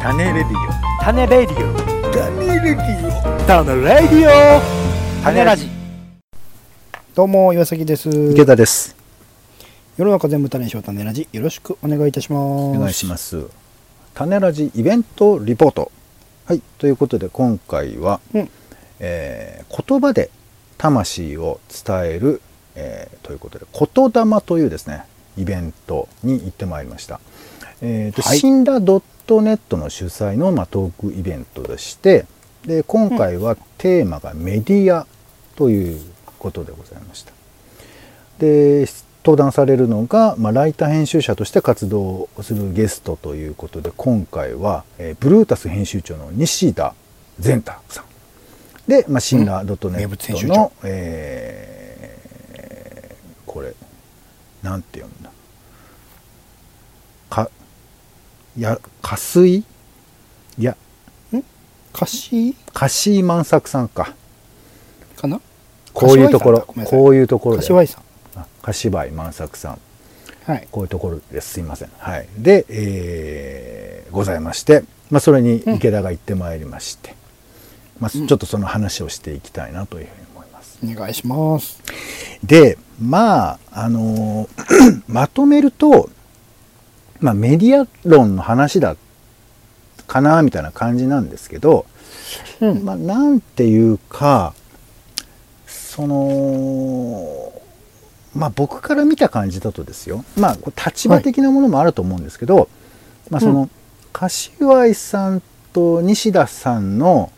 種レディオ種レディオ種レディ種レディオ種ラジ。 どうも岩崎です。 池田です。 世の中全部種にしよう種ラジ、よろしくお願いいたします。 お願いします。種ラジイベントリポート。はい、ということで今回は、言葉で魂を伝える、ということで言霊というですねイベントに行ってまいりました。シンラドットネットの主催の、トークイベントでして、で今回はテーマがメディアということでございました。で登壇されるのが、ライター編集者として活動するゲストということで、今回は、ブルータス編集長の西田善太さんで、シンラドットネットの、これなんて読むんだかすい柏井万作さんかな、 こういうところで柏井さん、 柏井万作さん、 はい、 こういうところです。すいません。はい。で、ございまして、それに池田が行ってまいりまして、ちょっとその話をしていきたいなというふうに思います。 お願いします。 で、まとめると、メディア論の話だかなみたいな感じなんですけど、なんていうか、僕から見た感じだとですよ、立場的なものもあると思うんですけど、柏井さんと西田さんの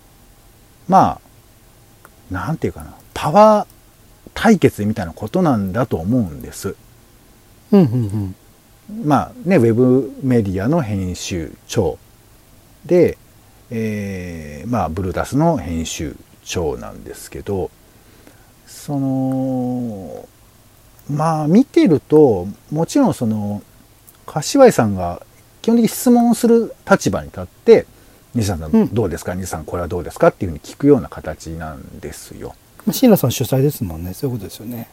なんていうかな、パワー対決みたいなことなんだと思うんです。ウェブメディアの編集長で、ブルータスの編集長なんですけど、見てるともちろん柏井さんが基本的に質問する立場に立って西田さんどうですか、西田さんこれはどうですかっていうふうに聞くような形なんですよ。 椎名さん主催ですもんね。そういうことですよね。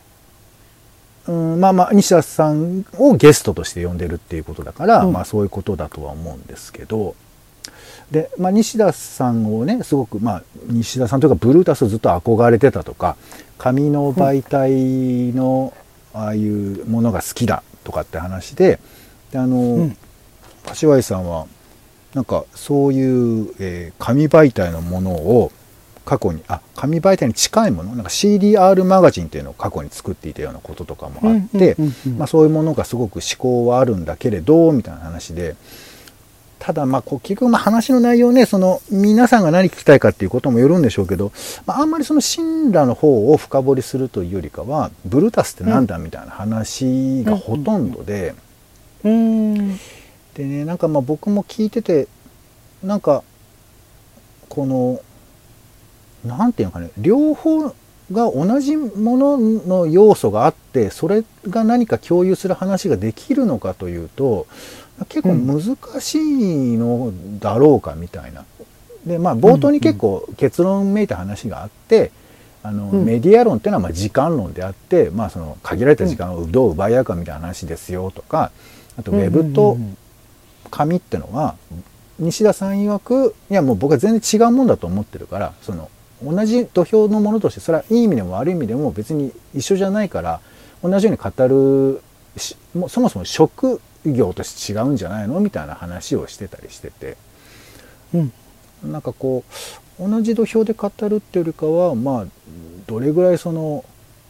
西田さんをゲストとして呼んでるっていうことだから、そういうことだとは思うんですけど、で、西田さんをねすごく西田さんというかブルータスをずっと憧れてたとか、紙の媒体のああいうものが好きだとかって話で、柏井さんはなんかそういう、紙媒体のものを過去に紙媒体に近いもの、なんか CDR マガジンっていうのを過去に作っていたようなこととかもあって、そういうものがすごく思考はあるんだけれどみたいな話で、ただ結局話の内容ね、皆さんが何聞きたいかっていうこともよるんでしょうけど、あんまり神羅の方を深掘りするというよりかは、ブルータスってなんだみたいな話がほとんどで、でね、僕も聞いてて、なんていうのかね、両方が同じものの要素があって、それが何か共有する話ができるのかというと結構難しいのだろうかみたいな。で冒頭に結構結論めいた話があって、メディア論っていうのは時間論であって、限られた時間をどう奪い合うかみたいな話ですよとか、あとウェブと紙っていうのは西田さん曰く、いやもう僕は全然違うもんだと思ってるから、同じ土俵のものとして、それはいい意味でも悪い意味でも別に一緒じゃないから、同じように語るそもそも職業として違うんじゃないのみたいな話をしてたりしてて、同じ土俵で語るっていうよりかは、どれぐらい濃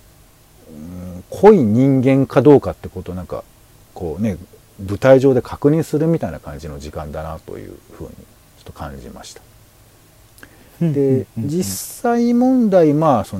い人間かどうかってことを舞台上で確認するみたいな感じの時間だなというふうにちょっと感じました。で、実際問題、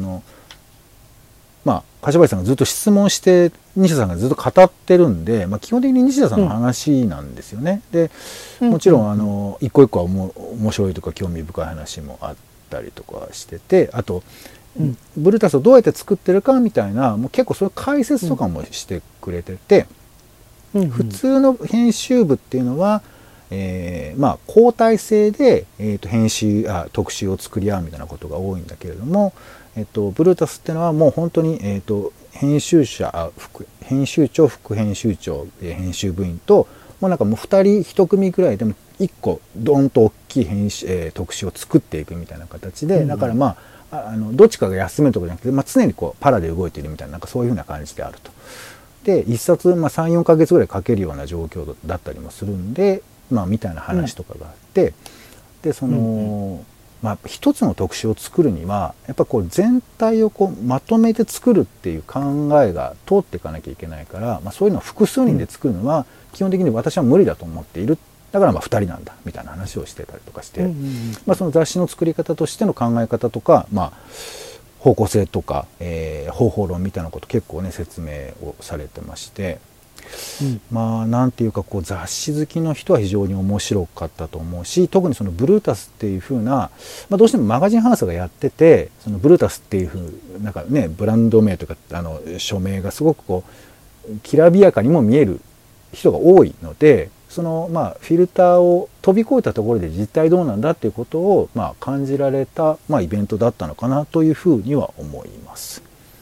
柏井さんがずっと質問して西田さんがずっと語ってるんで、基本的に西田さんの話なんですよね。でもちろん一個一個は面白いとか興味深い話もあったりとかしてて、あと、ブルータスをどうやって作ってるかみたいな、もう結構そういう解説とかもしてくれてて、普通の編集部っていうのは、交代制で、特集を作り合うみたいなことが多いんだけれども、ブルータスっていうのはもう本当に、編集長、副編集長、編集部員ともうなんかもう2人1組ぐらいでも1個ドーンと大きい特集を作っていくみたいな形で、だからまあどっちかが休めるとかじゃなくて、まあ、常にこうパラで動いているみたいな、なんかそういうふうな感じであると。で1冊、まあ、3、4ヶ月ぐらいかけるような状況だったりもするんで、まあ、みたいな話とかがあって、でその、まあ、一つの特集を作るにはやっぱこう全体をこうまとめて作るっていう考えが通っていかなきゃいけないから、まあ、そういうのを複数人で作るのは基本的に私は無理だと思っている。だからまあ2人なんだみたいな話をしてたりとかして、まあ、その雑誌の作り方としての考え方とか、まあ、方向性とか、方法論みたいなこと結構ね説明をされてまして、まあなんていうかこう雑誌好きの人は非常に面白かったと思うし、特にそのブルータスっていう風な、まあ、どうしてもマガジンハウスがやってて、そのブルータスっていう風なんかねブランド名というか署名がすごくこうきらびやかにも見える人が多いので、そのまあフィルターを飛び越えたところで実態どうなんだっていうことをまあ感じられた、まあ、イベントだったのかなというふうには思います。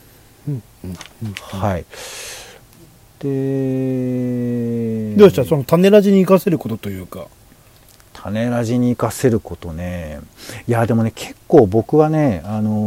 はい。でどうしたその種ラジに活かせることというか。 種ラジに活かせることね。いやでもね結構僕はね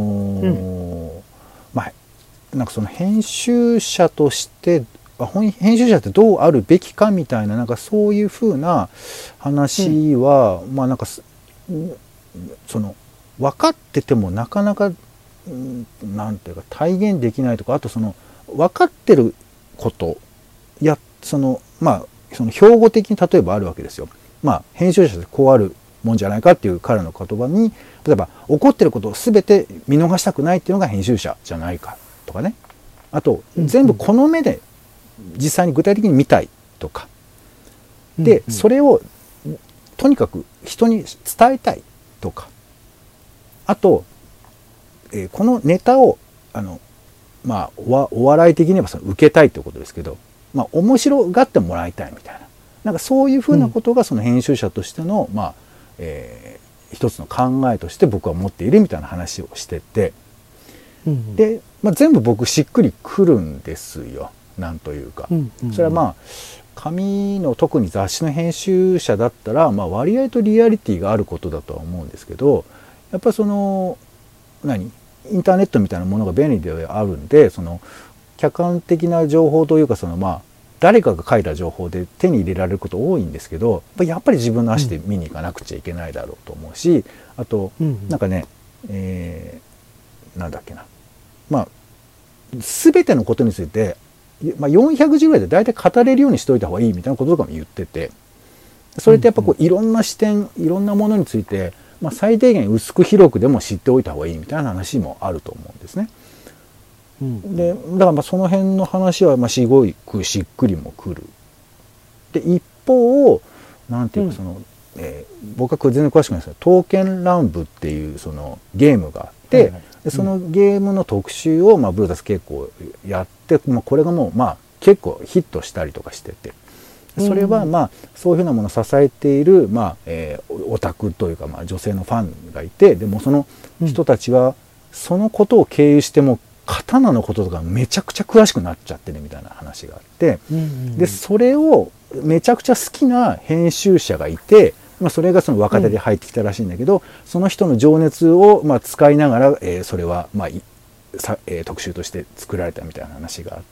まあなんかその編集者として編集者ってどうあるべきかみたいな、なんかそういうふうな話は、まあなんかその分かっててもなかなかなんていうか体現できないとか、あとその分かってることやそのまあその標語的に例えばあるわけですよ。まあ編集者ってこうあるもんじゃないかっていう彼の言葉に、例えば起こってることを全て見逃したくないっていうのが編集者じゃないかとかね、あと全部この目で実際に具体的に見たいとかで、それをとにかく人に伝えたいとか、あと、このネタをまあお笑い的にはその受けたいということですけど、まあ面白がってもらいたいみたいな、なんかそういうふうなことがその編集者としてのまあ、一つの考えとして僕は持っているみたいな話をしてて、で、まあ、全部僕しっくりくるんですよ。なんというか、それはまあ紙の特に雑誌の編集者だったら、まあ、割合とリアリティがあることだとは思うんですけど、やっぱりそのインターネットみたいなものが便利ではあるんで、その客観的な情報というか、そのまあ誰かが書いた情報で手に入れられること多いんですけど、やっぱり自分の足で見に行かなくちゃいけないだろうと思うし、あとなんかね、なんだっけな、まあ全てのことについてまあ、400字ぐらいで大体語れるようにしといた方がいいみたいなこととかも言ってて、それってやっぱこういろんな視点いろんなものについて、まあ、最低限薄く広くでも知っておいた方がいいみたいな話もあると思うんですね。でだからまあその辺の話はまあすごくしっくりもくる。で一方なんていうかその、僕はこれ全然詳しくないですけど、刀剣乱舞っていうそのゲームがあって、でそのゲームの特集を、まあ、ブルータス結構やって、まあ、これがもう、まあ、結構ヒットしたりとかしてて、それは、まあ、そういうふうなものを支えている、まあオタクというか、まあ、女性のファンがいて、でもその人たちはそのことを経由しても刀のこととかめちゃくちゃ詳しくなっちゃってるみたいな話があって、でそれをめちゃくちゃ好きな編集者がいて、まあ、それがその若手で入ってきたらしいんだけど、その人の情熱をまあ使いながら、それはまあ特集として作られたみたいな話があって、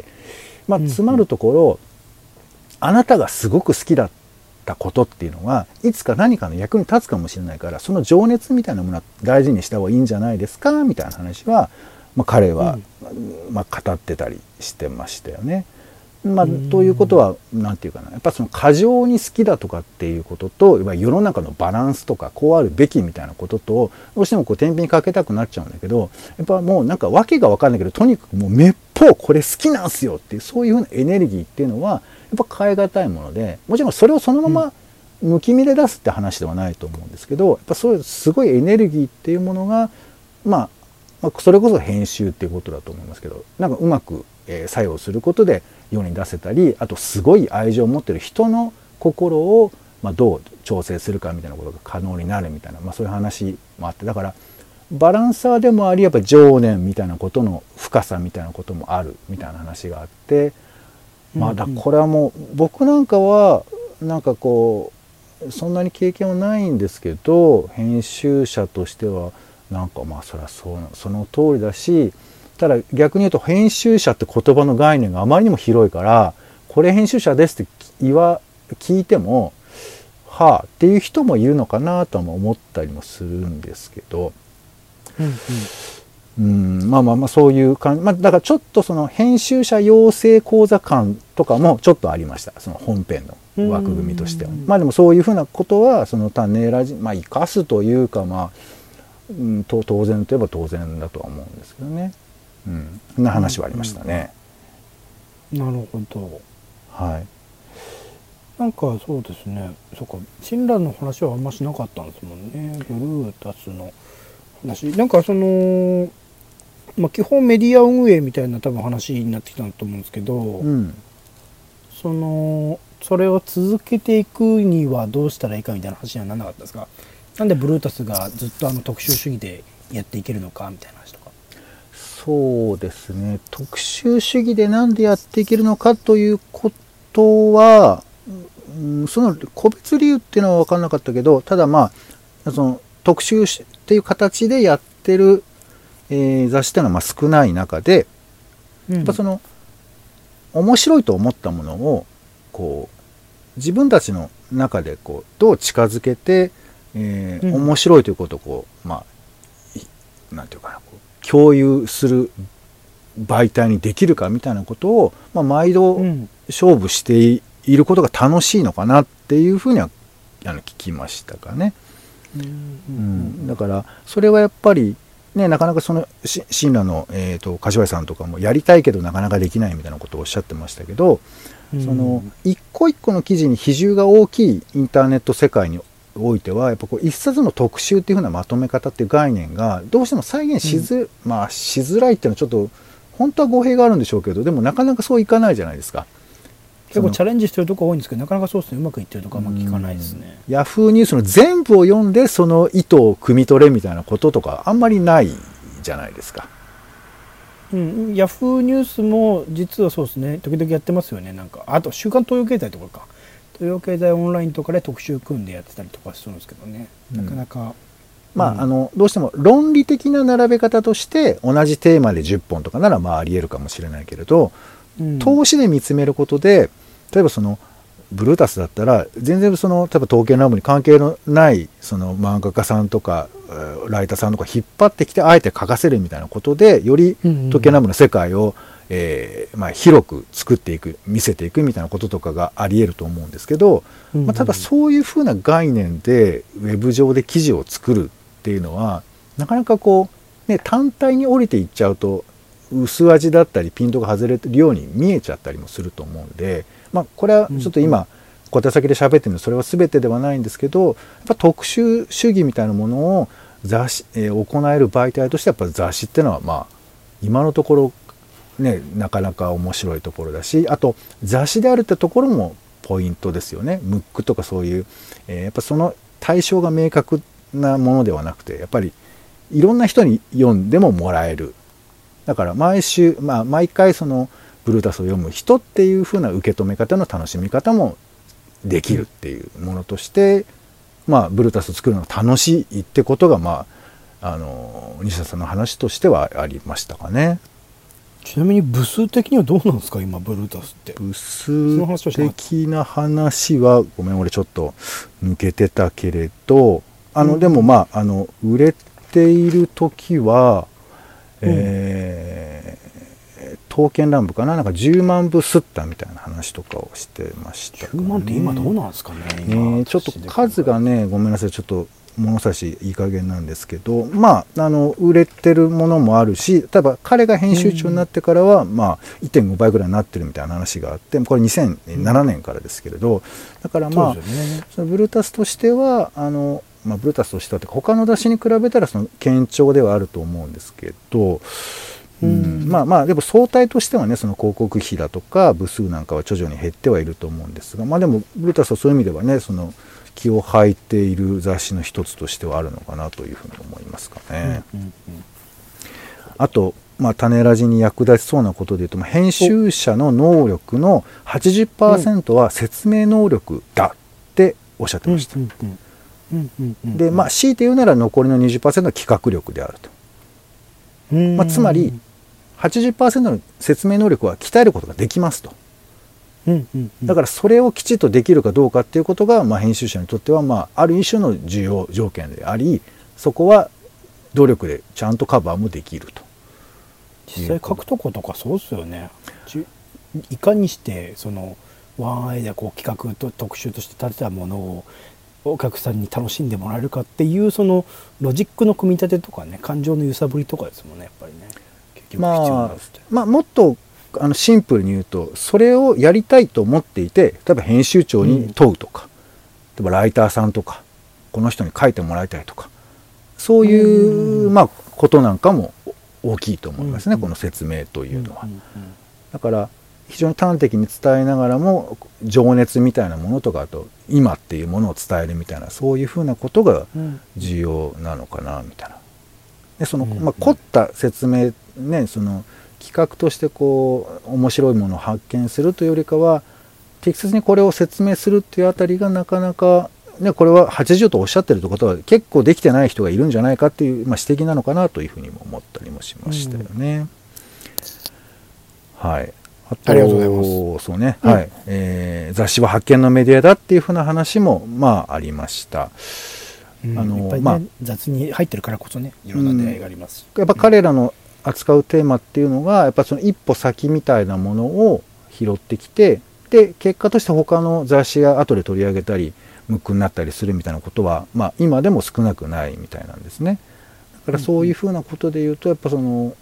まあ、つまるところ、あなたがすごく好きだったことっていうのはいつか何かの役に立つかもしれないから、その情熱みたいなものは大事にした方がいいんじゃないですかみたいな話は、まあ、彼はまあ語ってたりしてましたよね。まあ、ということは何て言うかな、やっぱその過剰に好きだとかっていうことと、世の中のバランスとかこうあるべきみたいなこととどうしてもこう天秤にかけたくなっちゃうんだけど、やっぱもうなんか訳が分かんないけど、とにかくもうめっぽうこれ好きなんすよっていう、そういうふうなエネルギーっていうのはやっぱ変え難いもので、もちろんそれをそのまま抜き見で出すって話ではないと思うんですけど、やっぱそういうすごいエネルギーっていうものが、まあそれこそ編集っていうことだと思いますけど、なんかうまく作用することで世に出せたり、あとすごい愛情を持ってる人の心をどう調整するかみたいなことが可能になるみたいな、そういう話もあって、だからバランサーでもあり、やっぱ情念みたいなことの深さみたいなこともあるみたいな話があって、だこれはもう僕なんかはなんかこうそんなに経験はないんですけど、編集者としてはなんかまあそりゃその通りだし、ただ逆に言うと編集者って言葉の概念があまりにも広いから、これ編集者ですって聞いてもはあっていう人もいるのかなとも思ったりもするんですけど、まあそういう感じ、まあ、だからちょっとその編集者養成講座感とかもちょっとありました、その本編の枠組みとしては。まあでもそういうふうなことはその種ラジ、まあ生かすというか、まあ、当然といえば当然だとは思うんですけどね。そんな話はありましたね。 なるほど。 はい。 なんかそうですね。そうか、親鸞の話はあんましなかったんですもんね。ブルータスの話。なんかそのまあ、基本メディア運営みたいな多分話になってきたと思うんですけど、それを続けていくにはどうしたらいいかみたいな話にはならなかったですか？なんでブルータスがずっと特集主義でやっていけるのかみたいな話とか。 そうですね、特集主義でなんでやっていけるのかということは、その個別理由っていうのは分からなかったけど、ただまあその特集っていう形でやってる雑誌っていうのはまあ少ない中で、やっぱその面白いと思ったものをこう自分たちの中でこうどう近づけて、面白いということをこう、まあなんていうかな、こう共有する媒体にできるかみたいなことを、まあ、毎度勝負していることが楽しいのかなっていうふうには聞きましたかね。だからそれはやっぱりね、なかなかその親鸞の、柏井さんとかもやりたいけどなかなかできないみたいなことをおっしゃってましたけど、その一個一個の記事に比重が大きいインターネット世界においては、やっぱこう一冊の特集っていうふうなまとめ方っていう概念がどうしても再現しづらいっていうのはちょっと本当は語弊があるんでしょうけど、でもなかなかそういかないじゃないですか。 結構チャレンジしてるとこ多いんですけど、なかなかそうですね、うまくいってるとこはあんま聞かないですね。 ヤフーニュースの全部を読んでその意図を汲み取れみたいなこととかあんまりないじゃないですか。 ヤフーニュースも実はそうですね、時々やってますよね。なんかあと週刊東洋経済とかか、東洋経済オンラインとかで特集組んでやってたりとかするんですけどね、なかなかまあどうしても論理的な並べ方として同じテーマで10本とかならまああり得るかもしれないけれど、投資で見つめることで、例えばそのブルータスだったら全然その例えば統計ラボに関係のないその漫画家さんとかライターさんとか引っ張ってきてあえて書かせるみたいなことで、より統計ラボの世界をまあ広く作っていく、見せていくみたいなこととかがあり得ると思うんですけど、まあ、ただそういうふうな概念でウェブ上で記事を作るっていうのはなかなかこう、ね、単体に降りていっちゃうと薄味だったりピントが外れてるように見えちゃったりもすると思うんで、まあ、これはちょっと今小手先で喋ってるのでそれは全てではないんですけど、やっぱ特集主義みたいなものを行える媒体としてやっぱ雑誌っていうのはまあ今のところねなかなか面白いところだし、あと雑誌であるってところもポイントですよね。ムックとかそういう、やっぱその対象が明確なものではなくて、やっぱりいろんな人に読んでももらえる。だから毎週、まあ、毎回そのブルータスを読む人っていう風な受け止め方の楽しみ方もできるっていうものとして、まあ、ブルータスを作るのが楽しいってことが、まあ、西田さんの話としてはありましたかね。 ちなみに部数的にはどうなんですか今ブルータスって。 部数的な話はごめん俺ちょっと抜けてたけれど、でもまあ売れている時は、刀剣乱舞かな、なんか10万部吸ったみたいな話とかをしてましたかね。 10万って今どうなんですかね。 ちょっと数がねごめんなさい、ちょっと物差しいい加減なんですけど、まあ売れてるものもあるし、例えば彼が編集長になってからは、まあ 1.5 倍ぐらいになってるみたいな話があって、これ2007年からですけれど、だからまあそのブルータスとしてはまあ、ブルータスとしては他の雑誌に比べたらその堅調ではあると思うんですけど、まあまあでも相対としてはね、その広告費だとか部数なんかは徐々に減ってはいると思うんですが、まあでもブルータスはそういう意味ではね、その気を吐いている雑誌の一つとしてはあるのかなというふうに思いますかね。あと種ラジに役立ちそうなことでいうと、編集者の能力の 80% は説明能力だっておっしゃってました。で、強いて言うなら残りの 20% は企画力であると。つまり 80% の説明能力は鍛えることができますと。だからそれをきちっとできるかどうかっていうことが、編集者にとっては、ある一種の重要条件であり、そこは努力でちゃんとカバーもできると。 実際書くとことかそうですよね。いかにしてそのワンアイでこう企画と特集として立てたものをお客さんに楽しんでもらえるかっていう、そのロジックの組み立てとかね、感情の揺さぶりとかですもんね、やっぱりね。結局必要なんですって。 もっとシンプルに言うと、それをやりたいと思っていて、例えば編集長に問うとか、例えばライターさんとかこの人に書いてもらいたいとか、そういうことなんかも大きいと思いますね、この説明というのは。だから非常に端的に伝えながらも情熱みたいなものとか、あと今っていうものを伝えるみたいな、そういうふうなことが重要なのかなみたいな。でその凝った説明ね、その企画としてこう面白いものを発見するというよりかは、適切にこれを説明するっていうあたりがなかなかね、これは80とおっしゃってるってことは結構できてない人がいるんじゃないかっていう、指摘なのかなというふうにも思ったりもしましたよね。はい。 ありがとうございます。 そうね、はい。雑誌は発見のメディアだっていうふうな話もありました。 いっぱいね、雑に入ってるからこそね、いろんな出会いがあります。 やっぱ彼らの扱うテーマっていうのが、やっぱその一歩先みたいなものを拾ってきて、で結果として他の雑誌が後で取り上げたりムックになったりするみたいなことは、今でも少なくないみたいなんですね。だからそういうふうなことで言うと、やっぱその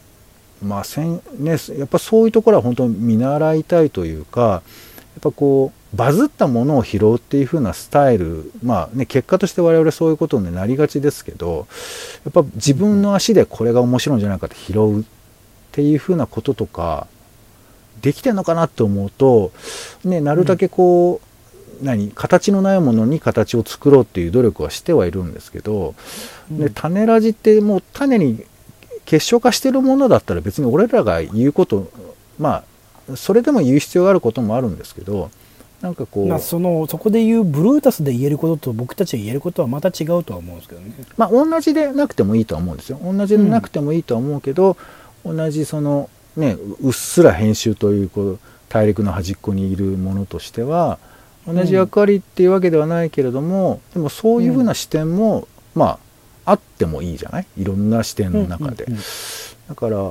やっぱそういうところは本当に見習いたいというか、やっぱこうバズったものを拾うっていうふうなスタイル、結果として我々そういうことになりがちですけど、やっぱ自分の足でこれが面白いんじゃないかって拾うっていうふうなこととかできてんのかなって思うと、なるだけこう、形のないものに形を作ろうっていう努力はしてはいるんですけど、で種ラジってもう種に結晶化してるものだったら別に俺らが言うこと、それでも言う必要があることもあるんですけど、なんかこう、 そこで言うブルータスで言えることと僕たちが言えることはまた違うとは思うんですけどね。 同じでなくてもいいとは思うんですよ。同じでなくてもいいとは思うけど、同じそのね、うっすら編集という大陸の端っこにいるものとしては同じ役割っていうわけではないけれども、でもそういうふうな視点もあってもいいじゃない、いろんな視点の中で。だから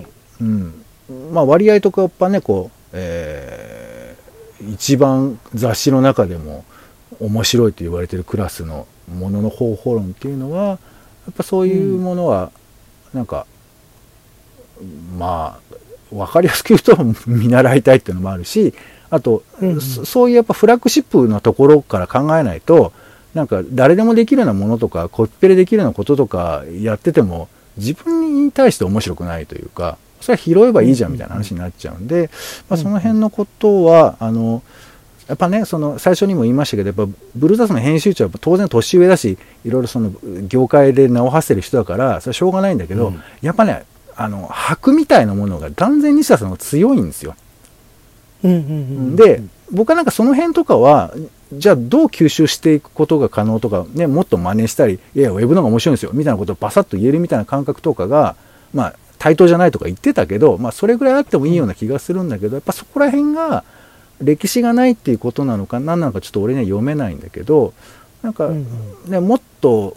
割合とかやっぱね、こう、一番雑誌の中でも面白いと言われてるクラスのものの方法論っていうのは、やっぱそういうものはなんか、分かりやすく言うと見習いたいっていうのもあるし、あと、そういうやっぱフラッグシップのところから考えないと、なんか誰でもできるようなものとかコピペでできるようなこととかやってても自分に対して面白くないというか、それは拾えばいいじゃんみたいな話になっちゃうんで、その辺のことはやっぱね、その最初にも言いましたけど、やっぱブルータスの編集長は当然年上だし、いろいろその業界で名を馳せる人だからそれはしょうがないんだけど、やっぱね、箔みたいなものが断然西田さんが強いんですよ。で僕はなんかその辺とかはじゃあどう吸収していくことが可能とかね、もっと真似したり、いやウェブの方が面白いんですよみたいなことをバサッと言えるみたいな感覚とかが対等じゃないとか言ってたけど、それぐらいあってもいいような気がするんだけど、やっぱそこら辺が歴史がないっていうことなのか何なのかちょっと俺には読めないんだけど、なんかね、もっと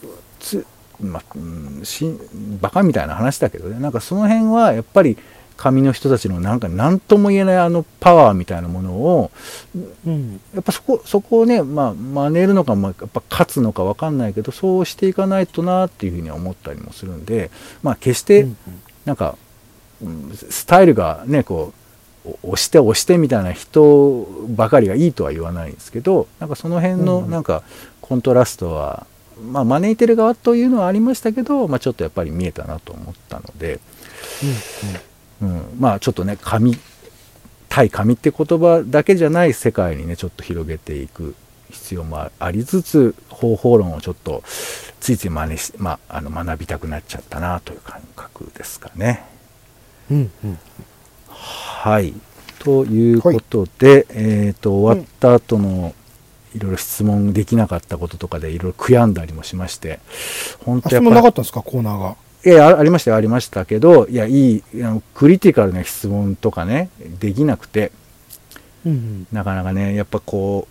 バカみたいな話だけどね、なんかその辺はやっぱり紙の人たちのなんか何とも言えないパワーみたいなものを、やっぱそこをね、真似るのか、やっぱ勝つのか分かんないけど、そうしていかないとなっていうふうに思ったりもするんで、決してなんか、スタイルがねこう押してみたいな人ばかりがいいとは言わないんですけど、なんかその辺のなんかコントラストは、招いてる側というのはありましたけど、ちょっとやっぱり見えたなと思ったので、ちょっとね、対紙って言葉だけじゃない世界にねちょっと広げていく必要もありつつ、方法論をちょっとついつい学びたくなっちゃったなという感覚ですかね。 うんうん。 はい。ということで、終わった後のいろいろ質問できなかったこととかでいろいろ悔やんだりもしまして、本当やっぱ質問なかったんですか、コーナーが。 いや、ありましたよ、ありましたけど、いや、クリティカルな質問とかね、できなくて、 うんうん。 なかなかね、やっぱこ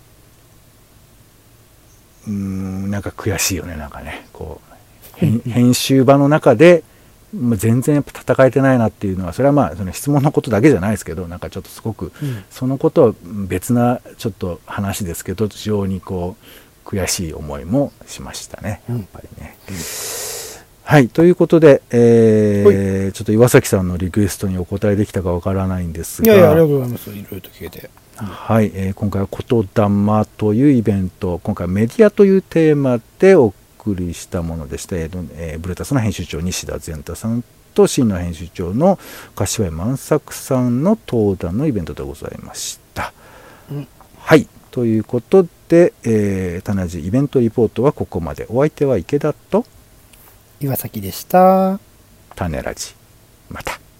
う、なんか悔しいよね、なんかね、こう、編集場の中で、全然やっぱ戦えてないなっていうのは、それはまあその質問のことだけじゃないですけど、なんかちょっとすごく、そのことは別なちょっと話ですけど、非常にこう悔しい思いもしましたね、やっぱりね。はい、ということで、ちょっと岩崎さんのリクエストにお答えできたかわからないんですが、 いやいや、ありがとうございます。いろいろと聞けて。 はい、今回は言霊というイベント、今回はメディアというテーマでお送りしたものでして、ブルータスの編集長西田善太さんと真の編集長の柏井万作さんの登壇のイベントでございました。はい、ということで、種ラジイベントリポートはここまで。お相手は池田と岩崎でした。 種ラジ、また。